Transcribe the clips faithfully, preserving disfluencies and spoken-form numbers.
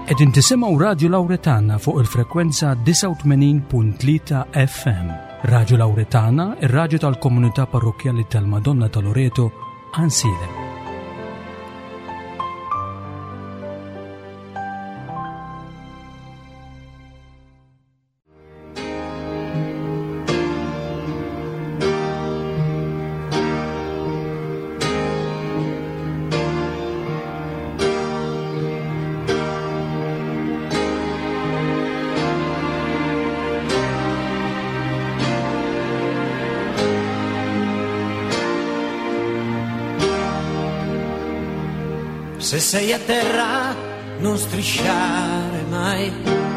Qegħdin tisimgħu Radio Lawretana fuq il-frekwenza tisa' u tmenin punt tlieta F M. Radio Lawretana, ir-radju tal-Komunità Parrokjali tal-Madonna ta' Loreto, Ansile. Se sei a terra non strisciare mai,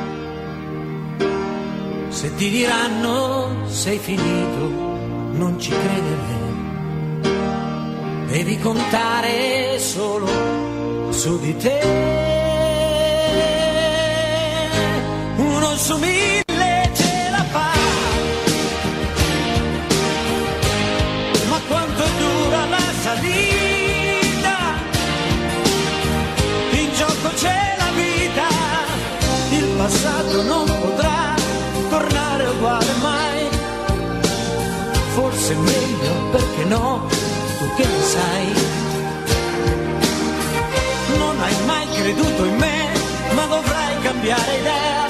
se ti diranno sei finito non ci credere, devi contare solo su di te. Uno su mille ce la fa, ma quanto dura la salita? C'è la vita, il passato non potrà tornare uguale mai. Forse è meglio, perché no, tu che ne sai. Non hai mai creduto in me, ma dovrai cambiare idea.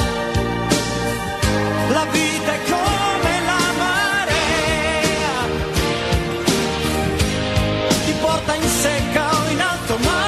La vita è come la marea, ti porta in secca o in alto mare.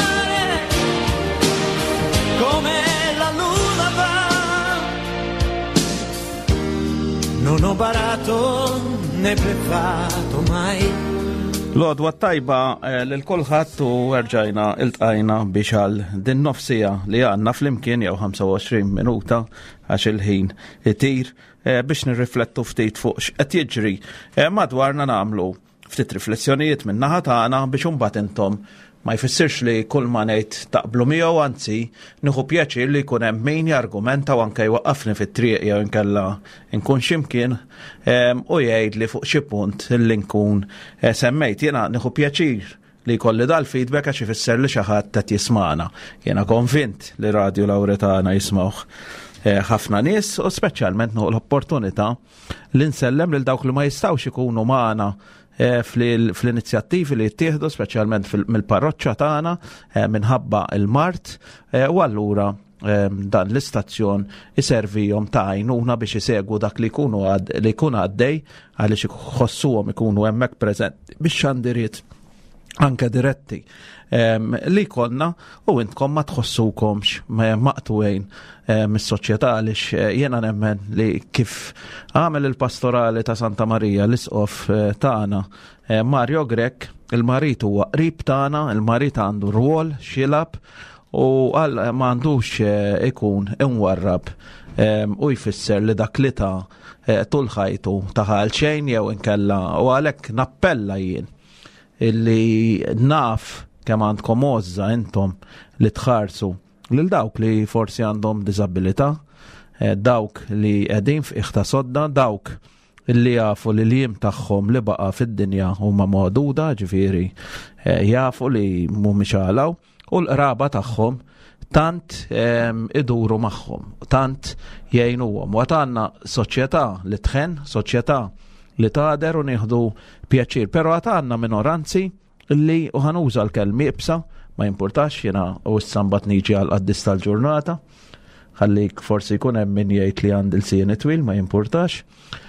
Non ho barato né bleffato mai. L-għodwa tajba l-kolħat u rġajna il-tqajna biex għal din nofsija li għanna fl-imkien jew ħamsa u għoxrin minuta għax il-ħin itir biex nirriflettu ftit fuq x'qed jiġri madwarna nagħmlu ftit riflessjonijiet minn naħa tagħna biex imbagħad intom ma jfissirx li kull ma ngħid taqblu miegħu, anzi nieħu pjaċir li jkun hemm min jargumenta u anke jwaqqafni fit-triq jew inkella nkun x'imkien u jgħidli fuq xi punt illi nkun semmejt. Jiena nieħu pjaċir li jkolli dal-feedback għax ifisser li xi ħadd qed jisma'na. Jiena konvint li Radio Lawretana jismawh ħafna nies u speċjalment nieħu l-opportunità li nsellem lil dawk li ma jistgħux ikunu magħna fl-inizjattivi li jittieħdu speċjalment mill-parroċċa tagħna minħabba il-Mart u allura dan l-istazzjon iservihom ta' għajnuna biex isegwu dak li jkunu li jkun għaddej għaliex iħossuhom ikunu hemmhekk preżenti biex xandiriet anke diretti li konna u intkom ma tħossukomx maqtuwejn mis-soċjetà għaliex jiena nemmen li kif għamel il-pastorali ta' Santa Marija l-isqof tagħna Mario Grek, il-marit huwa qrib tagħna, il-marit għandu rwol xilab u għal ma għandux ikun inwarrab u jfisser li dak li ta' tul ħajtu taħal xejn jew inkella u għalhekk nappella jien illi naf kemm għandkom għożza intom li tħarsu lil dawk li forsi għandhom diżabilità, dawk li qegħdin f'iħta sodda, dawk illi jafu li l-jiem tagħhom li baqa' fid-dinja huma magħduda, ġifieri jafu li mhumiex għalaw u l-qraba tagħhom tant iduru magħhom, tant jgħinuhom. U għandna soċjetà li tħen, soċjetà li tgħader u nieħdu pjaċir, però għandna minoranzi li u ħanuża l-kelmi ibsa, ma jimpurtax jiena u s-sambat niġi għal qaddis tal-ġurnata, ħallik forsi jkun hemm min jgħid li għandi l-sieni twil, ma jimpurtax.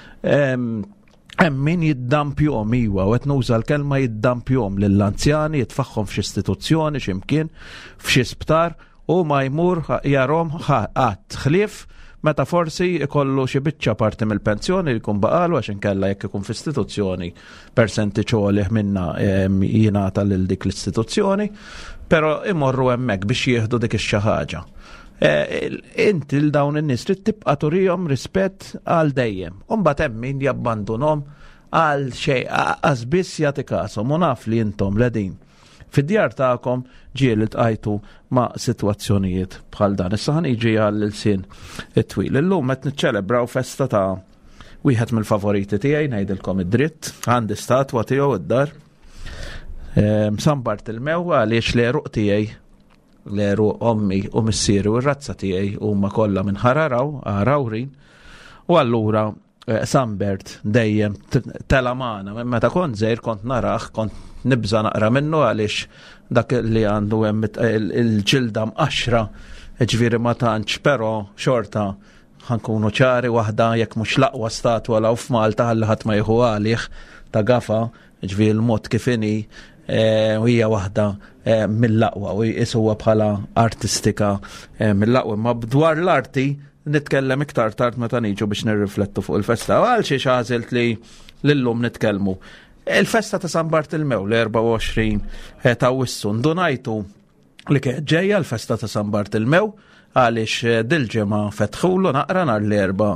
Hemm min jiddampjhom iwa u qed nuża l-kelma jiddampjhom lill-anzjani, jitfaħħhom f'xi istituzzjoni x'imkien, f'xi sptar u ma jmur jarhom qatt ħlief meta forsi ikollu xi biċċa parti mill-pensjoni li jkun baqalu għax inkella jekk ikun f'istituzzjoni persentiċ għolih minna jingħata lil dik l-istituzzjoni, però imorru hemmhekk biex jieħdu dik ix-xi ħaġa. Inti l dawn in-nies trid tibqa' turihom rispett għal dejjem. U mbagħad hemm min jabbandunhom għal xejn qas biss jagħti kasom u naf li intom ledin fid-djar tagħkom ġieli tqajtu ma' sitwazzjonijiet bħal dan. Issa ħaniġi għall-sin it-twil. Illum qed niċċelebraw festa ta' wieħed mill-favoriti tiegħi ngħidilkom id-dritt, għandi statwa tiegħu id-dar. San Bartilmew għaliex l-eruq tiegħi l-eru ommi u missieri u r-razza tiegħi huma kollha minn Ħararaw, Ħarawrin, u allura Sambert dejjem telamana, meta kont żgħir kont naraħ, kont nibża naqra minnu għaliex dak li għandu hemm il-ġilda mqaxra, ġifieri ma tantx, però xorta ħankunu ċari waħda jekk mhux l-aqwa statwa law f'Malta ħalli ħadd ma jieħu għalih ta' gafa, ġifieri l-mod kif inhi u hija waħda mill-aqwa u jqisuha bħala artistika mill-aqwa. Ma dwar l-arti nitkellem iktar tard meta niġu biex nirriflettu fuq il-festa. Għal xi għażilt li lillum nitkellmu. Il-festa ta' San Bartilmew l-erba' u għoxrin ta' Wissu ndunajtu li kienet ġejja l-festa ta' San Bartilmew għaliex dil-ġimgħa fetħulu naqra nhar l-erba'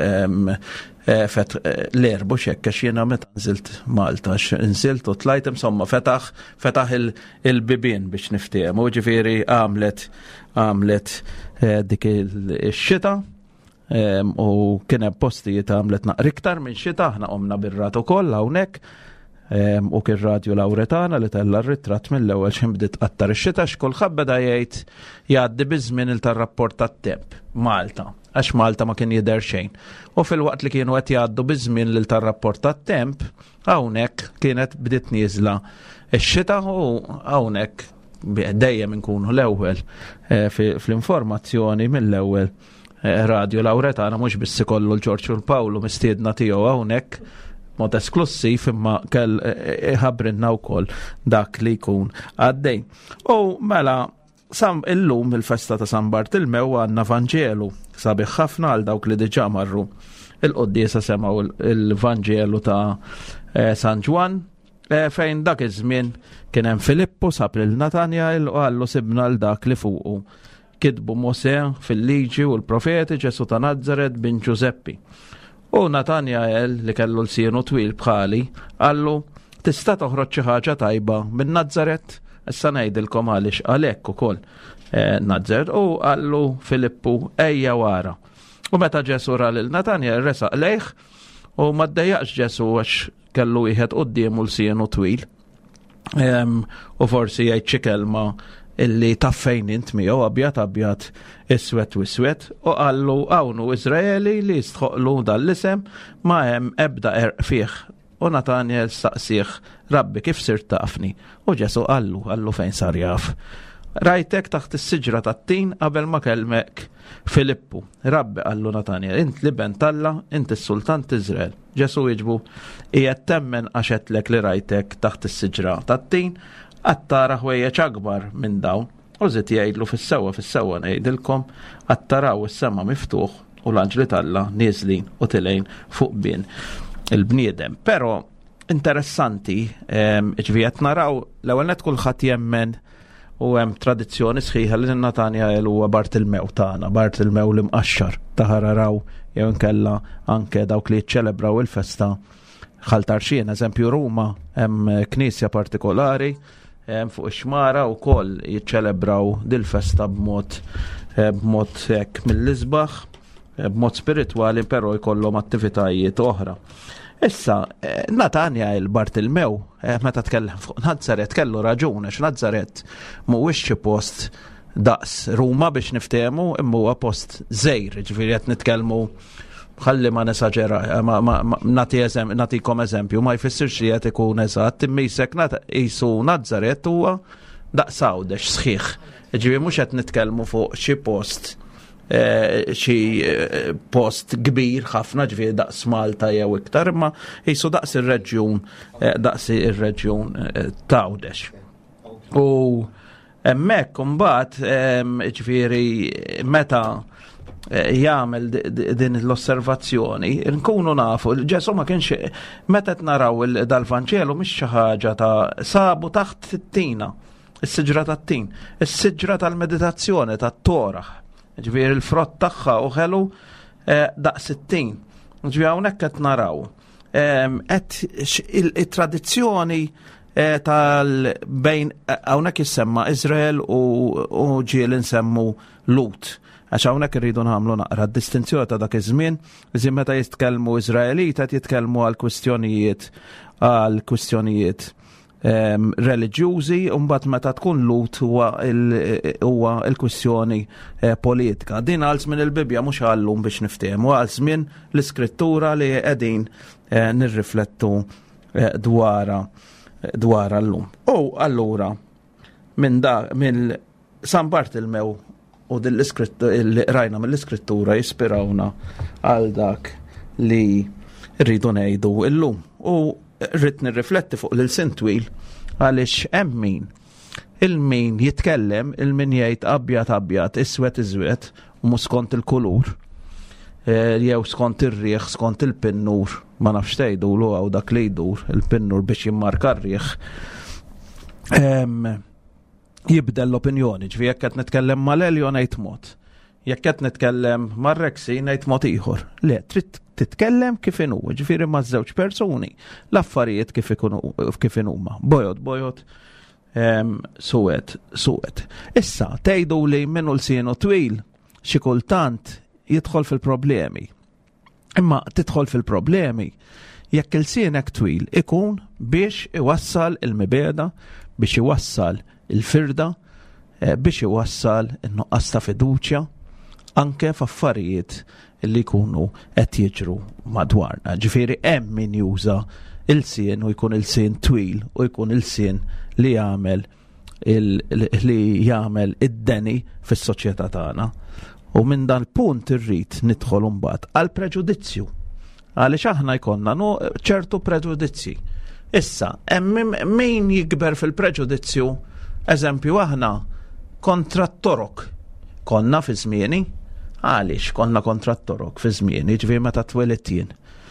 l-erbu xekk għax jiena meta nżilt Malta nżilt u tlajt insomma fetaħ fetaħ il-bibien biex niftehom u ġifieri għamlet għamlet dik ix-xita u kien hemm postijiet għamlet naqra iktar minn xita aħna qomna bir-rat ukoll hawnhekk u kien Radio Lauretana li tella r-ritratt mill-ewwel xi bdiet qattar ix-xita x'kulħadd beda jgħid jgħaddi biż-żmien tar-rapport tat-temp Malta għax Malta ma kien jidher xejn. U fil-waqt li kienu qed jgħaddu biż-żmien lil tar-rapport tat-temp, hawnhekk kienet bdiet nieżla x-xita u hawnhekk dejjem inkunu l-ewwel fl-informazzjoni mill-ewwel Radio Lauretana mhux biss ikollu l-Ġorġ u l-Pawlu mistiedna tiegħu hawnhekk mod esklusiv imma kell ħabbrinna wkoll dak li jkun għaddej. U mela sam illum il-festa ta' San Bartilmew għandna Vanġelu sabiħ ħafna għal dawk li diġà marru il-quddiesa semgħu il-Vanġelu ta' San Ġwan fejn dak iż-żmien kien hemm Filippu sab lil Natanjael u għallu sibna l dak li fuqu. Kitbu Mosè fil-liġi u l-profeti Ġesu ta' Nażaret bin Ġuseppi. U Natanjael li kellu l-sienu twil bħali għallu tista' toħroġ xi ħaġa tajba minn Nażaret. Issa ngħidilkom għaliex għalhekk ukoll Nażaret u għallu Filippu ejja wara. U meta Ġesu ra lil Natanjael resaq lejh u ma ddejjaqx Ġesu għax kellu wieħed qudiemu l-sienu twil. U forsi jgħid xi kelma illi taffejn int miegħu abjad abjad iswed u iswed u qallu hawn Iżraeli li jistħoqlu dal-isem ma hemm ebda erq fih. U Natanjael staqsih Rabbi kif sirt tafni? U Ġesu qallu qallu fejn sar jaf. Rajtek taħt is-siġra tat-tin qabel ma kelmek Filippu. Rabbi qallu Natanjael int li bent Alla, int is-Sultan Iżrael. Ġesu jiġbu qiegħed temmen għax għedlek li rajtek taħt is-siġra tat-tin għattara ħwejjeġ akbar minn dawn. U żied jgħidlu fis-sewwa fis-sewwa ngħidilkom għattaraw is-sema miftuħ u l-anġli Alla nieżlin u tilgħin fuq bin il-bniedem. Però interessanti ġifieri qed naraw l-ewwel nett kulħadd jemmen u hemm tradizzjoni sħiħa li Natanjael huwa Bartilmew tagħna, Bartilmew l-imqaxxar ta' Ħararaw jew inkella anke dawk li jiċċelebraw il-festa ħaltarxien, eżempju Ruma hemm knisja partikolari fuq ix-xmara wkoll jiċċelebraw dil-festa b'mod b'mod hekk mill-isbaħ, b'mod spiritwali però jkollhom attivitajiet oħra. Issa Natanjael Bartilmew meta tkellem fuq Nażaret kellu raġun għax Nażaret mhuwiex xi post daqs Ruma biex niftehmu imma huwa post żgħir, ġifieri qed nitkellmu ħalli ma nesaġera, ma, ma, ma nati eżem, natikom eżempju, ma jfissirx li qed ikun eżatt, imma jisek qisu Nażaret huwa daqs Għawdex sħiħ. Ġifieri mhux qed nitkellmu fuq xi post xi post kbir ħafna ġifieri daqs Malta jew iktar, imma qisu daqs ir-reġjun daqs ir-reġjun ta' Għawdex. U hemmhekk imbagħad ġifieri meta jagħmel din l-osservazzjoni, nkunu nafu, Ġesu ma kienx meta qed naraw dal-Vanġelu mhix xi ħaġa ta' sabu taħt it-tina, is-siġra tat-tin, is-siġra tal-meditazzjoni tat-Torah. Ġifieri l-frott tagħha u ħelu daqs it-tin. Ġifieri hawnhekk qed naraw qed it-tradizzjoni tal-bejn hawnhekk issemma Iżrael u ġiel insemmu Lut. Għax hawnhekk irridu nagħmlu naqra d-distinzjoni ta' dak iż-żmien, iżda meta jitkellmu Iżraelita jitkellmu għal kwistjonijiet għal kwistjonijiet um, reliġjużi u mbagħad meta tkun lut huwa huwa l-kwistjoni eh, politika. Din għal żmien il-Bibja mhux għallum biex niftehmu, għal żmien l-iskrittura li qegħdin eh, nirriflettu eh, dwara dwar llum. U allura minn da mill San Bartilmew u il rajna mill-iskrittura jispirawna għal dak li rridu ngħidu illum. U rrid nirrifletti fuq l-sin twil għaliex hemm min il-min jitkellem il-min jgħid abjad abjad, iswed iżwed u mhux skont il-kulur. Jew skont ir-rieħ, skont il-pinnur, ma nafx tgħidulu għaw dak li jdur il-pinnur biex jimmarka r-rieħ. Jibdel l-opinjoni, ġifi jekk qed nitkellem mal-Elio ngħid mod. Jekk qed nitkellem mar-Rexi ngħid mod ieħor. Le, trid titkellem kif inhu, ġifieri ma' żewġ persuni. L-affarijiet kif ikunu kif huma. Bojod, bojod, suwed, suwed. Issa tgħidu li minnu l-sienu twil xi kultant jidħol fil-problemi. Imma tidħol fil-problemi jekk il-sienek twil ikun biex iwassal il-mibeda, biex iwassal il-firda, biex iwassal in-nuqqas ta' fiduċja anke f'affarijiet li jkunu qed jiġru madwarna. Ġifieri hemm min juża il-sien u jkun il-sien twil u jkun il-sien li jagħmel li jagħmel id-deni fis-soċjetà tagħna. U minn dan punt irrid nidħol imbagħad għal preġudizzju. Għaliex aħna jkollna no ċertu preġudizzji. Issa, hemm min jikber fil-preġudizzju, eżempju aħna kontra t-torok. Konna fi żmieni, għaliex konna kontra t-torok fi żmieni, ġifieri meta twelid jien.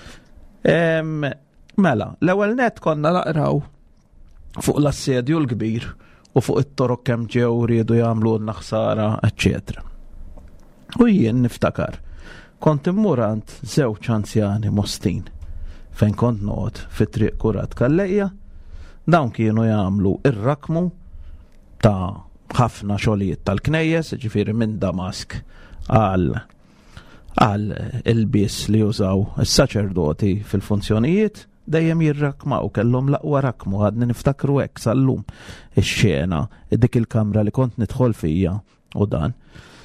Mela, l-ewwel net konna naqraw fuq l-assedju l-kbir u fuq it-torok kemm ġew riedu jagħmlu n-ħsara, eċċetera. U jien niftakar, kont immurant żewġ anzjani mostin fejn kont noqgħod fit-triq Kurat Kallejja, dawn kienu jagħmlu ir-rakmu ta' ħafna xogħlijiet tal-knejjes, ġifieri minn Damask għal għal il-bies li jużaw is-saċerdoti fil-funzjonijiet dejjem jirrakmaw, kellhom l-aqwa rakmu, għadni niftakru hekk sal-lum ix-xena, dik il-kamra li kont nidħol fija u dan.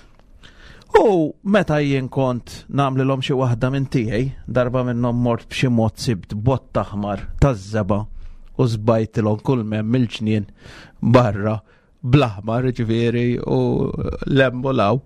U meta jien kont nagħmlilhom xi waħda minn tiegħi, darba minnhom mort b'xi mod sibt bott aħmar taż-żeba u żbajtilhom kull memm il-ġnien barra bl-aħmar ġifieri u l-embolaw.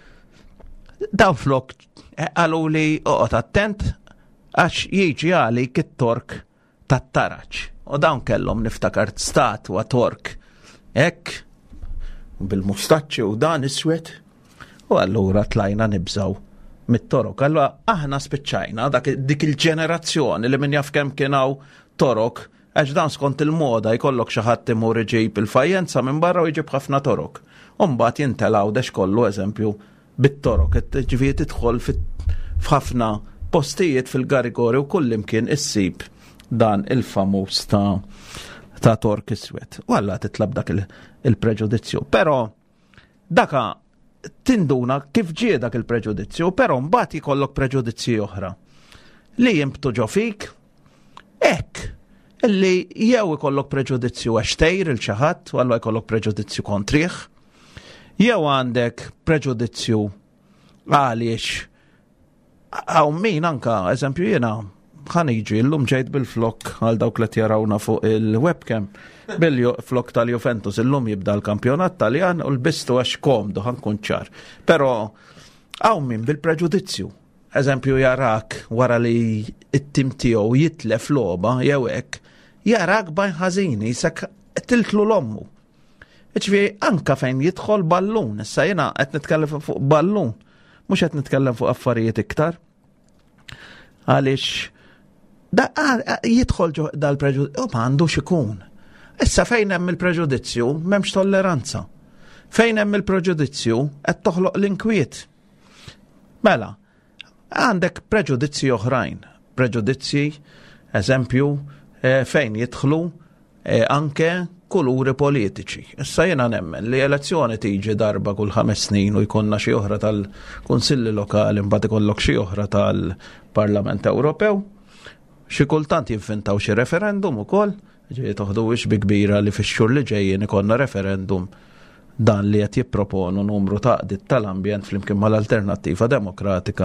Dawn flok qalu li oqgħod attent għax jiġi għalik it-tork tat-taraġġ. U dawn kellhom niftakart statwa tork hekk bil-mustaċċi u dan iswed. U allura tlajna nibżaw mit-torok. Allura aħna spiċċajna dik il-ġenerazzjoni li min jaf kemm kienaw torok, għax dan skont il-moda jkollok xi ħadd imur iġib il-fajjenza minn barra u jġib ħafna torok. U mbagħad jintelaw dex kollu eżempju bit-torok. Ġifieri tidħol f'ħafna postijiet fil-Garigori u kull imkien issib dan il-famuż ta' ta' tork iswed. U alla titlab dak il-preġudizzju. Però daka tinduna kif ġie dak il-preġudizzju, però mbagħad jkollok preġudizzji oħra li jimbtu ġo fik, hekk, illi jew ikollok preġudizzju għax tgħir il xi ħadd u allura jkollok preġudizzju kontrih, jew għandek preġudizzju għaliex hawn min anka eżempju jiena ħaniġi llum ġejt bil-flok għal dawk li jarawna fuq il-webcam bil-flok tal-Juventus illum jibda l-kampjonat Taljan u l-bistu għax komdu ħankun ċar. Però hawn min bil-preġudizzju. Eżempju jarak wara li it-tim tiegħu jitlef logħba jew hekk, jarak bajn ħażini sak tiltlu l-ommu. Ġifieri anka fejn jidħol ballun, issa jiena qed nitkellem fuq ballun, mhux qed nitkellem fuq affarijiet iktar. Għaliex da jidħol dal-preġudizzju, ma għandux ikun. Issa fejn hemm il-preġudizzju m'hemmx tolleranza. Fejn hemm il-preġudizzju qed toħloq l-inkwiet. Mela, għandek preġudizzji oħrajn. Preġudizzji, eżempju, fejn jidħlu anke kuluri politiċi. Issa jiena nemmen li elezzjoni tiġi darba kull ħames snin u jkollna xi oħra tal-Kunsilli Lokali mbagħad ikollok xi oħra tal-Parlament Ewropew. Xi kultant jinfintaw xi referendum ukoll, Ġej toħduwix bi kbira li fix-xhur li ġejjin ikollna referendum dan li qed jipproponu numru ta' qdiet tal-ambjent flimkien mal-Alternattiva Demokratika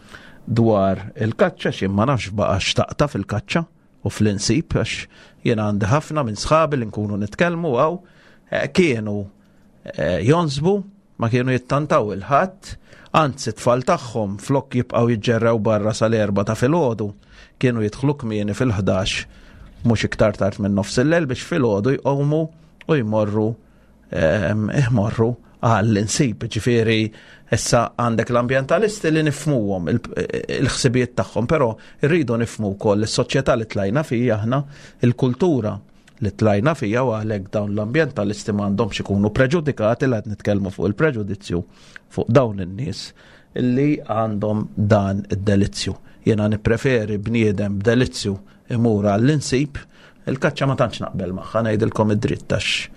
dwar il-kaċċa x'jien ma nafx baqa' xtaqta fil-kaċċa u fl-insib għax jien għandi ħafna minn sħabi li nkunu nitkellmu għaw kienu jonsbu ma kienu jittantaw il-ħadd, anzi tfal tagħhom flok jibqgħu jiġġerrew barra sal-erba' ta' filgħodu kienu jidħlu kmieni fil-ħdax mhux iktar tard minn nofs il-lejl biex filgħodu jqomu u jmorru iħmorru għall-insib, ġifieri issa għandek l-ambjentalisti li nifhmuhom il-ħsibijiet tagħhom, però rridu nifhmu wkoll is-soċjetà li tlajna fija aħna, il-kultura li tlajna fija u għalhekk dawn l-ambjentalisti m'għandhomx ikunu preġudikati li qed nitkellmu fuq il-preġudizzju fuq dawn in-nies illi għandhom dan id-delizzju. Jiena nippreferi bniedem b'delizzju imur għall-insib, il-kaċċa ma tantx naqbel magħha ngħidilkom id-dritt għax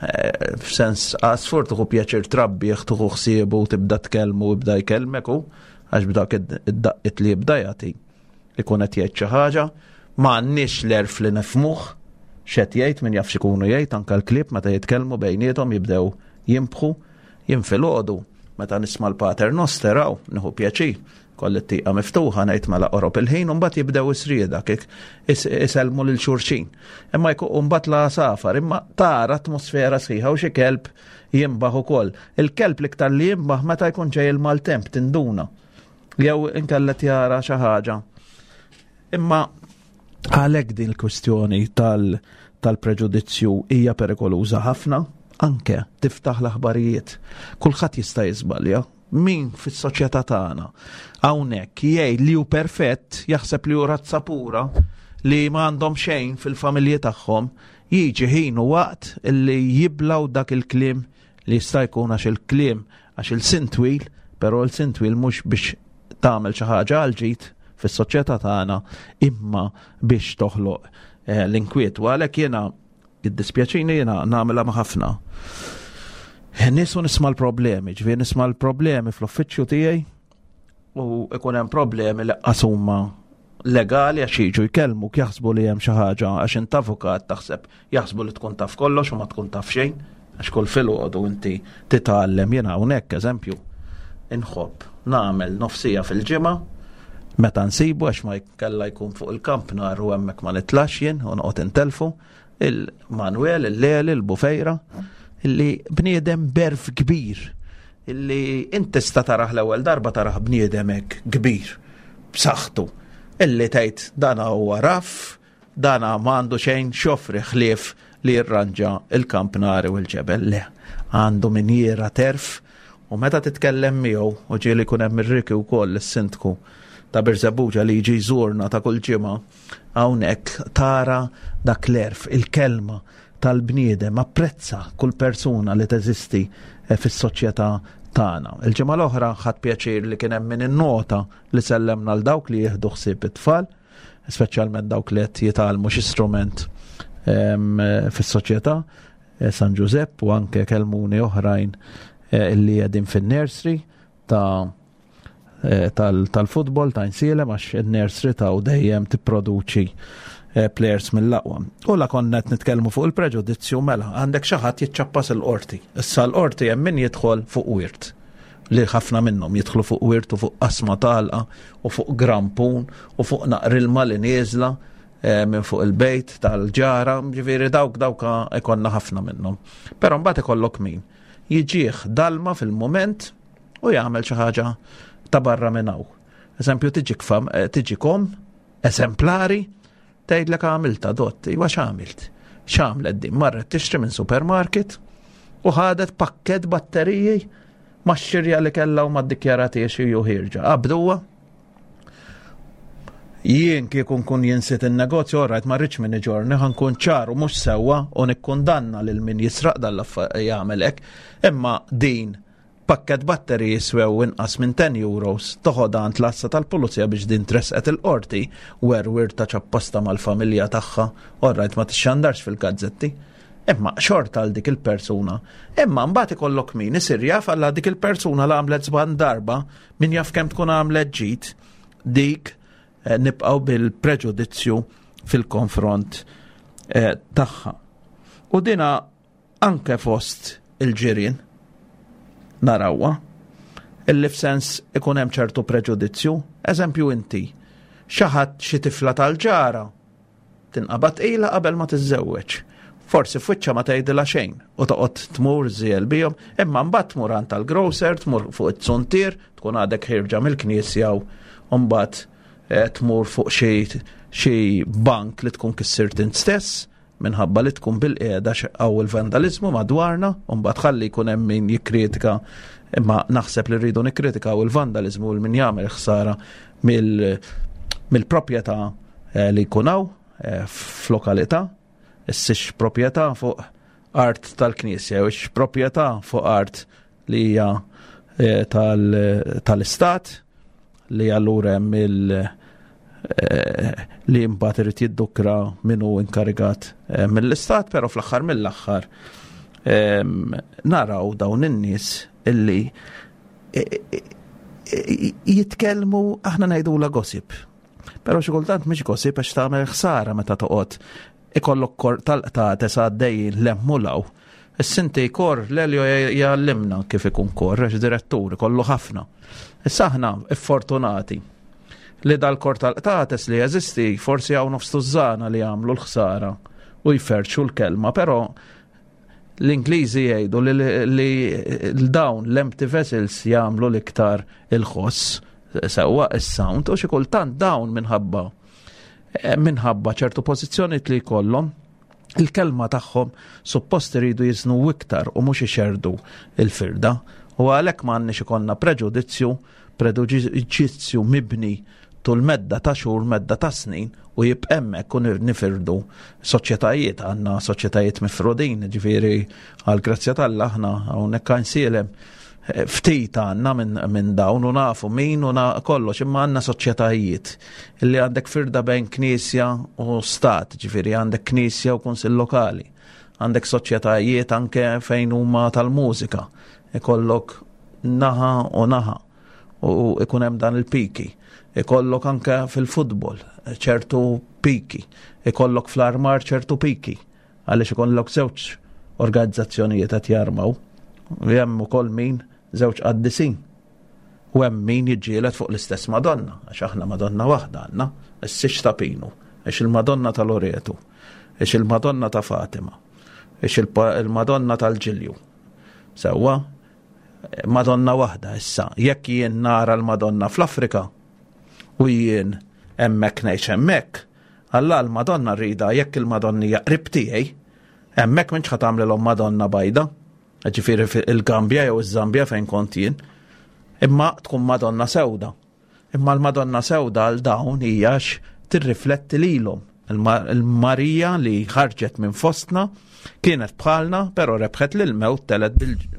f'sens għasfur tuħu pjaċir trabbieħ tuħu ħsiebu u tibda tkellmu u bda jkellmek u għax bdak id-daqqit li jibda jagħti ikun qed jgħid xi ħaġa m'għandniex l-erf li nifhmuh x'qed jgħid min jaf x'ikunu jgħid anke l-klieb meta jitkellmu bejniethom jibdew jimbħu jinfilgħodu meta nisma' l-Pater Noster hawn nieħu pjaċir kolli t-tieqa miftuħa ngħid mela qorob il-ħin u mbagħad jibdew isrieda kif isellmu lil xulxin. Imma jkun mbagħad la safar, imma tara atmosfera sħiħa u xi kelb jinbaħ ukoll. Il-kelb l-iktar li jinbaħ meta jkun ġej il-maltemp tinduna. Jew inkella jara xi ħaġa. Imma għalhekk din il-kwistjoni tal-preġudizzju hija perikoluża ħafna, anke tiftaħ l-aħbarijiet. Kulħadd jista' jiżbalja. Min fis-soċjetà tagħna hawnhekk jgħid li hu perfett, jaħseb li hu razza pura li ma għandhom xejn fil-familji tagħhom, jiġi ħin u waqt illi jiblaw dak il-kliem li jista' jkun għax il-kliem għax il-sintwil, però l-sintwil mhux biex tagħmel xi ħaġa għal ġid fis-soċjetà tagħna imma biex toħloq l-inkwiet u għalhekk jiena jiddispjaċini jiena nagħmilha ma' ħafna. Nisu nisma' l-problemi, ġifieri nisma' l-problemi fl-uffiċċju tiegħi u ikun hemm problemi li qasuma legali għax jiġu jkellmuk jaħsbu li hemm xi ħaġa għax int avukat taħseb jaħsbu li tkun taf kollox u ma tkun taf xejn għax kull filgħodu inti titgħallem jiena hawnhekk eżempju inħobb nagħmel nofsija fil-ġimgħa meta nsibu għax ma jkella jkun fuq il-kamp nar u hemmhekk ma nitlax jien u noqgħod intelfu il-Manwel, il-Leli, il-Bufejra illi bniedem berf kbir, illi inti sta taraħ l-ewwel darba taraħ bniedem hekk kbir, b'saħħtu, illi tgħid dana huwa raff, dana m'għandu xejn xofri ħlief li jirranġa il-kamp nari u l-ġebel, le, għandu minjiera terf, u meta titkellem miegħu u ġieli jkun hemm ir-riki wkoll is-sindku ta' Birżebbuġa li jiġi jżurna ta' kull ġimgħa, hawnhekk tara dak l-erf, il-kelma tal-bniedem apprezza kull persuna li teżisti fis-soċjetà tagħna. Il-ġimgħa l-oħra ħadd pjaċir li kien hemm min innota li sellemna l dawk li jieħdu ħsieb it-tfal, speċjalment dawk li qed jitgħallmu xi strument fis-soċjetà, San Giuseppe u anke kelmuni oħrajn illi qegħdin fin-nursery ta' tal-futbol ta' insielem għax in-nursery ta' u dejjem tipproduċi players mill-aqwa. U la konnet nitkellmu fuq il-preġudizzju mela, għandek xi ħadd jiċċappas il-qorti. Issa l-qorti hemm min jidħol fuq wirt. Li ħafna minnhom jidħlu fuq wirt u fuq qasma talqa u fuq grampun u fuq naqrilma li nieżla minn fuq il-bejt tal-ġara, ġifieri dawk dawk ikonna ħafna minnhom. Però mbagħad ikollok min jiġih dalma fil-mument u jagħmel xi ħaġa ta' barra minn hawn. Eżempju tiġik fam tiġikom eżemplari tgħidlek għamilta dott, iwa x'għamilt? X'għamlet din? Marret tixtri minn supermarket u ħadet pakket batteriji max-xirja li kellha u mad-dikjaratix jew ħirġa. Qabduha. Jien kieku nkun jinsit in-negozju orajt ma rridx min iġorni ħankun ċar u mhux sewwa u nikkundanna lil min jisraq dal-affarijiet jagħmel hekk, imma din pakket batteri jiswew inqas minn ten euros toħod għand l-assa tal-pulizija biex din tresqet il-qorti wer wirta ċapposta mal-familja tagħha orrajt ma tixxandarx fil-gazzetti. Imma xorta għal dik il-persuna. Imma mbagħad ikollok min isir jaf għal dik il-persuna li għamlet żban darba min jaf kemm tkun għamlet ġid dik nibqgħu bil-preġudizzju fil-konfront eh, tagħha. U dina anke fost il-ġirien narawha illi f'sens ikun hemm ċertu preġudizzju. Eżempju inti, xi ħadd xi tifla tal-ġara tinqabad ilha qabel ma tiżżewweġ. Forsi f'wiċċa ma tgħidilha xejn u toqgħod tmur żiel bihom, imma mbagħad tmur għand tal-grocer, tmur fuq it-tsuntier, tkun għadek ħirġa mill-knisja u mbagħad eh, tmur fuq xi xi bank li tkun kissirt int stess minħabba li tkun bil-qiegħda għaw il-vandalizmu madwarna, u mbagħad ħalli jkun hemm min jikkritika, imma naħseb li rridu nikkritikaw il-vandalizmu u min jagħmel ħsara mill-proprjetà eh, li jkun hawn eh, f'lokalità. Issix proprjetà fuq art tal-Knisja u ix proprjetà fuq art li hija eh, tal-Istat li allura hemm il eh, li mbagħad irid jiddukra minnu inkarigat eh, mill-Istat, però fl-aħħar mill-aħħar eh, naraw dawn in-nies illi eh, eh, jitkellmu aħna ngħidula gossip. Però xi kultant mhix gossip għax tagħmel ħsara meta toqgħod ikollok kor tal-qtates għaddejjin lemmulaw. Is-sinti kor l-Elio jgħallimna kif ikun kor, għax direttur ikollu ħafna. Issa aħna fortunati li dal-kor tal-qtates li jeżisti forsi hawn nofs tużżana li jagħmlu l-ħsara u jferċu l-kelma, però l-Ingliżi jgħidu li, li l-dawn l-empty vessels jagħmlu l-iktar il-ħoss sewwa is-sound u xi kultant dawn minħabba minħabba ċertu pożizzjoni li jkollhom il-kelma tagħhom suppost iridu jiżnu iktar u mhux ixerdu il-firda, u għalhekk m'għandniex ikollna preġudizzju preġudizzju mibni tul medda ta' xhur, medda ta' snin u jibqa' hemmhekk u nifirdu soċjetajiet, għandna soċjetajiet mifrudin, ġifieri għal grazzja tal-Alla aħna hawnhekk insielem ftit għandna minn min dawn u nafu min u na kollox, imma għandna soċjetajiet illi għandek firda bejn knisja u stat, ġifieri għandek knisja u kunsill lokali, għandek soċjetajiet anke fejn huma tal-mużika, ikollok naħa u naħa u ikun hemm dan il-piki, ikollok anke fil-futbol ċertu piki, ikollok fl-armar ċertu piki, għaliex ikollok żewġ organizzazzjonijiet qed jarmaw, u hemm ukoll min żewġ qaddisin. U hemm min jiġġieled fuq l-istess Madonna, għax aħna Madonna waħda għandna, is-Six ta' Pinu, ix il-Madonna ta' Loreto, ix il-Madonna ta' Fatima, ix il-Madonna tal-Ġilju. Sewwa Madonna waħda issa, jekk jien nara l-Madonna fl-Afrika u jien hemmhekk ngħix hemmhekk, alla l-Madonna rrida jekk il-Madonna qrib tiegħi, hemmhekk m'intx ħadd tagħmlilhom Madonna bajda. Ġifieri il-Gambja jew iż-Zambja fejn kont jien, imma tkun Madonna sewda. Imma l-Madonna sewda għal dawn hijax tirrifletti lilhom. Il-Marija li ħarġet minn fostna kienet bħalna, però rebħet lil mewt telet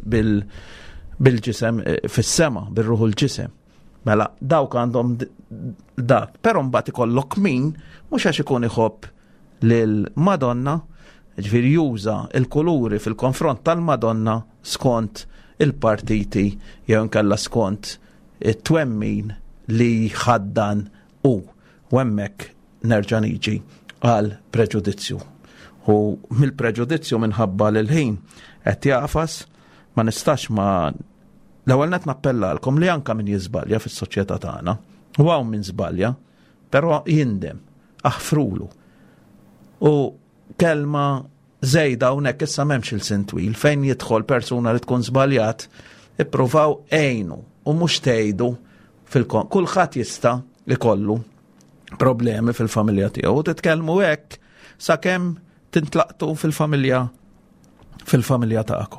bil-ġisem fis-sema, bir-ruħu l-ġisem. Mela dawk għandhom dak, però mbagħad ikollok min mhux għax ikun iħobb lil Madonna, ġifieri juża il-kuluri fil-konfront tal-Madonna skont il-partiti jew inkella skont it-twemmin li ħaddan u hemmhekk nerġa' niġi għal preġudizzju. U mill-preġudizzju minħabba lil ħin qed jaqfas ma nistax ma l-ewwel net nappellalkom li anke min jiżbalja fis-soċjetà tagħna u hawn min żbalja, però jindem aħfrulu. U kelma żejda hawnhekk issa m'hemmx il-sintwil fejn jidħol persuna li tkun żbaljat, ippruvaw għejnu u mhux tgħidu fil-kon. Kulħadd jista' ikollu problemi fil-familja tiegħu u titkellmu hekk sakemm tintlaqtu fil-familja fil-familja tagħkom.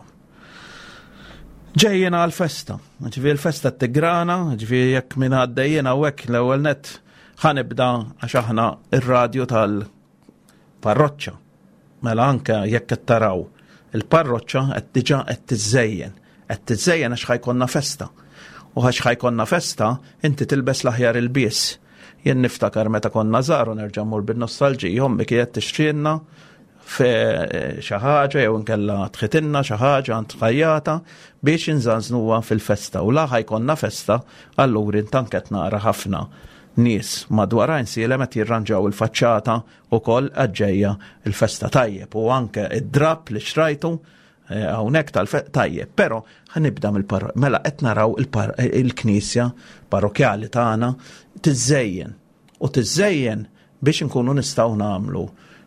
Ġejjina għal-festa, ġifieri l-festa t-tigrana, ġifieri jekk minn għaddejjina u hekk l-ewwel nett ħanibda għax aħna ir-radju tal-parroċċa. Mela anke jekk qed taraw il-parroċċa qed diġà qed tiżejjen, qed tiżejjen għax ħajkonna festa. U għax ħajkonna festa inti tilbes l-aħjar il-bies. Jien niftakar meta konna żgħar u nerġa' mmur bin-nostalġija, ommi kienet tixtrielna fi xi ħaġa jew inkella tħitilna xi ħaġa għand ħajjata biex inżanżnuha fil-festa. U la ħajkonna festa, allura intant qed nara ħafna nies madwar insielem qed jirranġaw il-faċċata wkoll għaġġejja il-festa tajjeb u anke id-drab li xrajtu hawnhekk tal-festa tajjeb, però ħanibda mill-parrokja. Mela qed naraw il-knisja parrokjali tagħna tiżżejjen u tiżżejjen biex inkunu nistgħu nagħmlu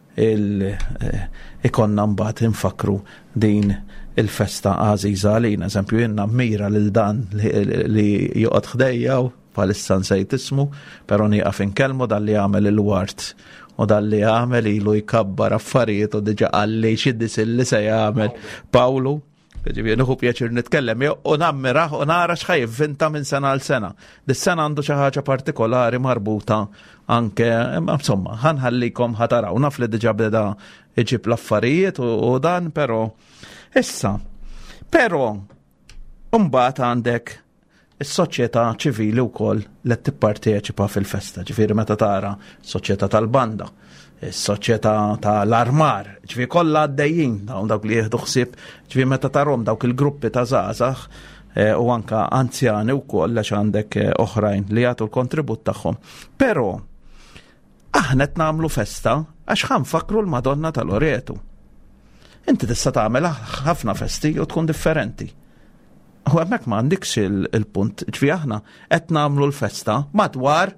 ikonna mbagħad infakru din il-festa għażiża għalina. Eżempju jiena mmira lil dan li joqgħod ħdejja bħalissa nsejt ismu, però nieqaf inkellmu dan li għamel il-wart u dan li għamel ilu jkabbar affarijiet u diġà qalli x'iddisil li se jagħmel Pawlu. Ġifieri nieħu pjaċir nitkellem u nammiraħ u nara x'ħajvvinta minn sena għal sena. Dis-sena għandu xi ħaġa partikolari marbuta anke, insomma, ħanħallikom ħataraw naf li diġà beda iġib l-affarijiet u dan, però issa, però mbagħad għandek is-soċjetà ċivili wkoll li tipparteċipa fil-festa. Ġifieri meta tara s-soċjetà tal-banda, is-soċjetà tal-armar, ġifieri kollha għaddejjin dawn dawk li jieħdu ħsieb, ġifieri meta tarhom dawk il-gruppi ta' żgħażagħ u anke anzjani wkoll għax għandek oħrajn li jagħtu l-kontribut tagħhom. Però aħna qed nagħmlu festa għax ħanfakru l-Madonna tal-Loreto. Inti tista' tagħmel ħafna festi u tkun differenti. U hemmhekk m'għandikx il-punt, ġifieri aħna qed nagħmlu l-festa madwar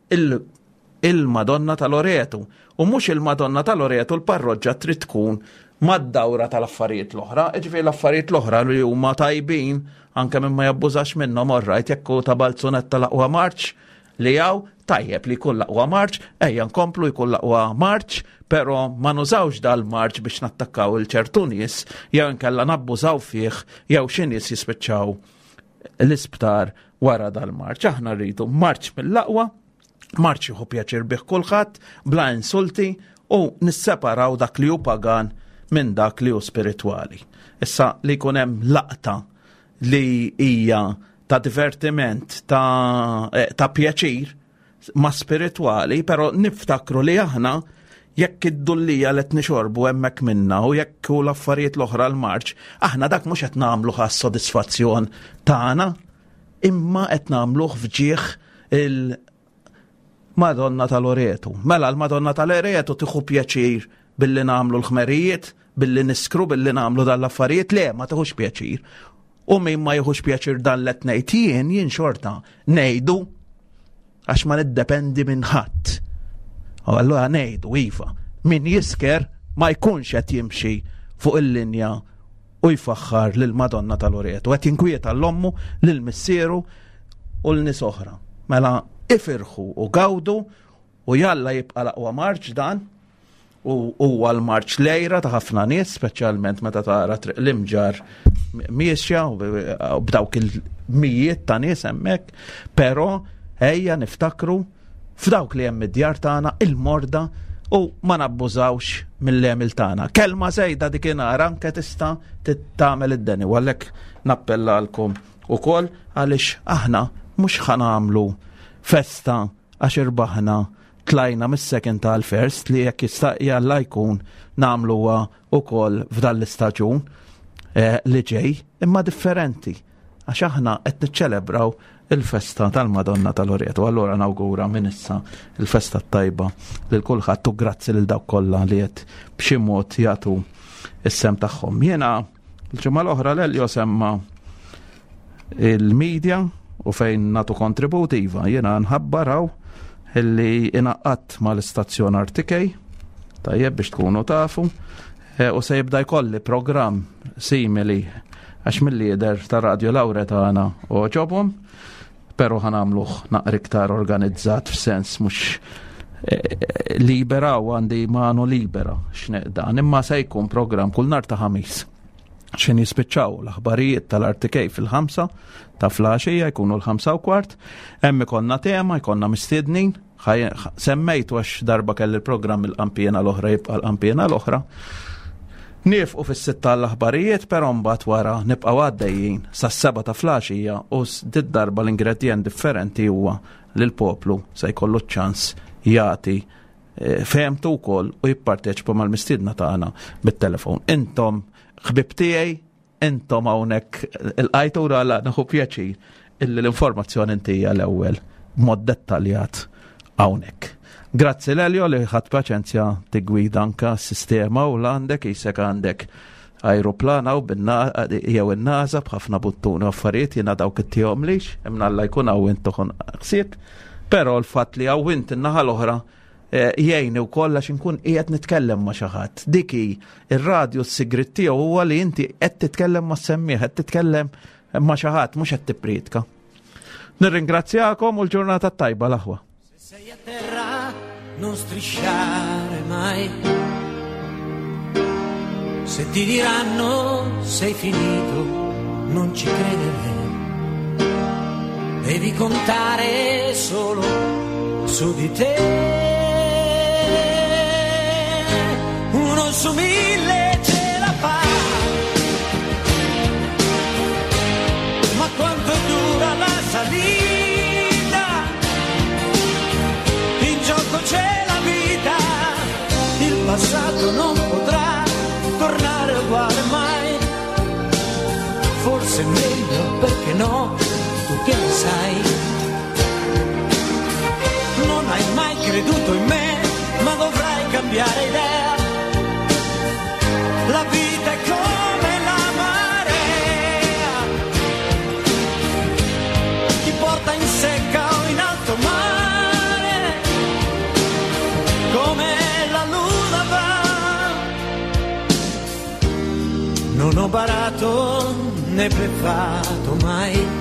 il-Madonna tal-Loreto u mhux il-Madonna tal-Loreto l-parroġġa trid tkun mad-dawra tal-affarijiet l-oħra, ġifieri l-affarijiet l-oħra li huma tajbin anke minn ma jabbużax minnhom orrajt jekk hu ta' balzunetta laqwa marċ li hawn tajjeb li jkun laqwa marċ, ejja nkomplu jkun laqwa marċ, però ma nużawx dal-marċ biex nattakkaw il-ċertu nies jew inkella nabbużaw fih jew xi nies jispiċċaw l-isptar wara dal-marċ. Aħna rridu marċ mill-laqwa, marċ jieħu pjaċir bih kulħadd bla insulti u nisseparaw dak li hu pagan minn dak li hu spiritwali. Issa li jkun hemm laqta li hija ta' divertiment, ta', ta pjaċir ma' spiritwali, però niftakru li aħna jekk id-dullija li qed nixorbu hemmhekk minna u jekk hu l-affarijiet l-oħra l-marċ, aħna dak mhux qed nagħmlu għas-sodisfazzjon tagħna, imma qed nagħmluh fġieħ il-Madonna tal-Loreto. Mela l-Madonna tal-Loreto tieħu pjaċir billi nagħmlu l-ħmerijiet, billi niskru, billi nagħmlu dan l-affarijiet, le ma tieħux pjaċir. U min ma jieħux pjaċir dan l qed ngħid jien jien xorta ngħidu għax ma niddependi minn ħadd. U allura ngħidu iva, min jisker ma jkunx qed jimxi fuq il-linja u jfaħħar lil Madonna tal-Loreto, qed jinkwieta l-ommu, lil missieru u l-nies oħra. Mela ifirħu u gawdu u jalla jibqa' l-aqwa marċ dan u huwa l-marċ lejra ta' ħafna nies, speċjalment meta tara triq l-imġar miexja u b'dawk il-mijiet ta' nies hemmhekk, però ejja niftakru f'dawk li hemm id-djar tagħna il-morda u ma nabbużawx mill-għemil tagħna. Kelma żejda dikinhar anke tista' tagħmel id-deni u għalhekk nappellalkom ukoll għaliex aħna mhux ħanamlu festa għax irbaħna tlajna mis-second tal-first li jekk jista' jalla jkun nagħmluha wkoll f'dan l-istaġun eh, li ġej imma differenti għax aħna qed niċċelebraw il-festa tal-Madonna tal-Loreto. Allura nawgura minn issa il-festa tajba lil kulħadd u grazzi lil dawk kollha li qed b'xi mod jagħtu is-sem tagħhom. Jiena l-ġimgħa l-oħra l-Elio semma il-medja u fejn nagħtu kontributiva jiena nħabbaraw illi inaqqat mal-istazzjon Artikej tajjeb biex tkunu tafu u se jibda jkolli programm simili għax mill-lieder ta' Radio Lawretana u ġobhom, però ħanamluh naqra iktar organizzat f'sens mhux libera u għandi manu libera x'neqdan, imma se jkun programm kull nhar ta' ħamis x'in jispiċċaw l-aħbarijiet tal-Artikej fil-ħamsa ta' flaxija jkunu l-ħamsa u kwart, hemm ikollna tema, jkollna mistiednin, semmejtu għax darba kelli l-programm il-qampjena l-oħra jibqa' l-qampjena l-oħra. Nifqu fis-sitta l-aħbarijiet, però mbagħad wara nibqgħu għaddejjin sas-seba' ta' flaxija u dit darba l-ingredient differenti huwa li l-poplu se jkollu ċans jagħti fehmtu wkoll u jipparteċipa mal-mistiedna tagħna bit-telefon. Intom ħbib tiegħi, intom hawnhekk il-qajtura la naħu pjaċir illi l-informazzjoni intija l-ewwel b'mod dettaljat hawnhekk. Grazzi Lelio li ħadd paċenzja tigwida anka s-sistema u l-għandek jisek għandek aeroplana u jew in-NASA b'ħafna buttuni affarijiet jiena dawk it-tihom lix, imna Alla jkun għawint toħon ħsieb, però l-fatt li għawint in-naħa l-oħra jgħinni wkoll għax inkun qiegħed nitkellem ma' xi ħadd. Diki ir-radju s-sigritt tiegħu huwa li inti qed titkellem ma' semmieħ, qed titkellem ma' xi ħadd mhux qed tippriedka. Nirringrazzjakom u l-ġurnata tajba l-aħwa. Se sei a terra non strisciare mai. Se ti diranno sei finito non ci credere. Devi contare solo su di te. Uno su mille ce la fa. Ma quanto dura la salita? In gioco c'è la vita. Il passato non potrà tornare uguale mai. Forse è meglio, perché no? Tu che ne sai? Non hai mai creduto in me, ma dovrai cambiare idea. La vita è come la marea, ti porta in secca o in alto mare, come la luna va. Non ho barato né bleffato mai,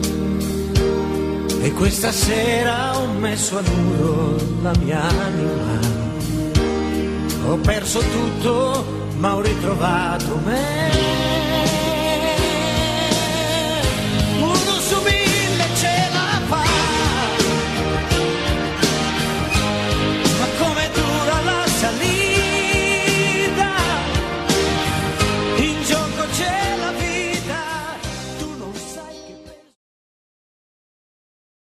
e questa sera ho messo a nudo la mia anima. Ho perso tutto ma ho ritrovato me.